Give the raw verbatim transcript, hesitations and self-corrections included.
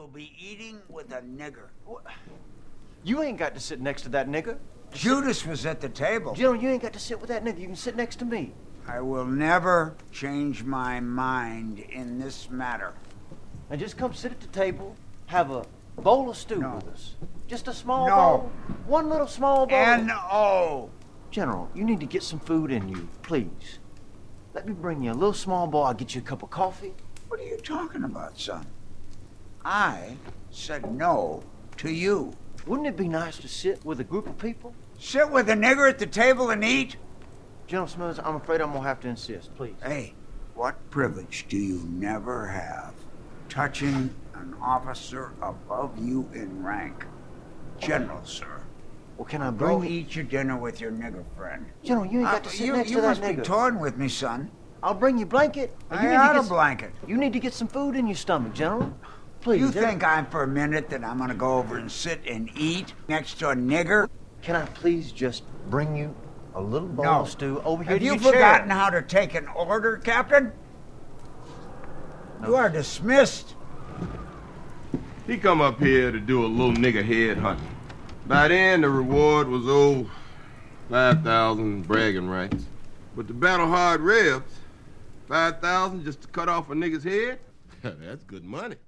will be eating with a nigger. What? You ain't got to sit next to that nigger. Judas was at the table. General, you ain't got to sit with that nigger. You can sit next to me. I will never change my mind in this matter. Now just come sit at the table, have a bowl of stew No. with us. Just a small No. bowl. One little small bowl. N O General, you need to get some food in you, please. Let me bring you a little small bowl. I'll get you a cup of coffee. What are you talking about, son? I said no to you. Wouldn't it be nice to sit with a group of people? Sit with a nigger at the table and eat? General Smithers, I'm afraid I'm gonna have to insist, please. Hey, what privilege do you never have touching an officer above you in rank? General, sir. Well, can I bring Go you... eat your dinner with your nigger friend. General, you ain't got to Uh, sit you next you to that must nigger. be toying with me, son. I'll bring you a blanket. and I you need got to a get some- blanket. You need to get some food in your stomach, General. Please. You there- think I'm for a minute that I'm gonna go over and sit and eat next to a nigger? Can I please just bring you a little bowl No. of stew over here Have to you your chair? forgotten how to take an order, Captain? No. You are dismissed. He come up here to do a little nigger head hunting. By then, the reward was, oh, five thousand bragging rights. But the battle-hard rebs, five thousand just to cut off a nigger's head? That's good money.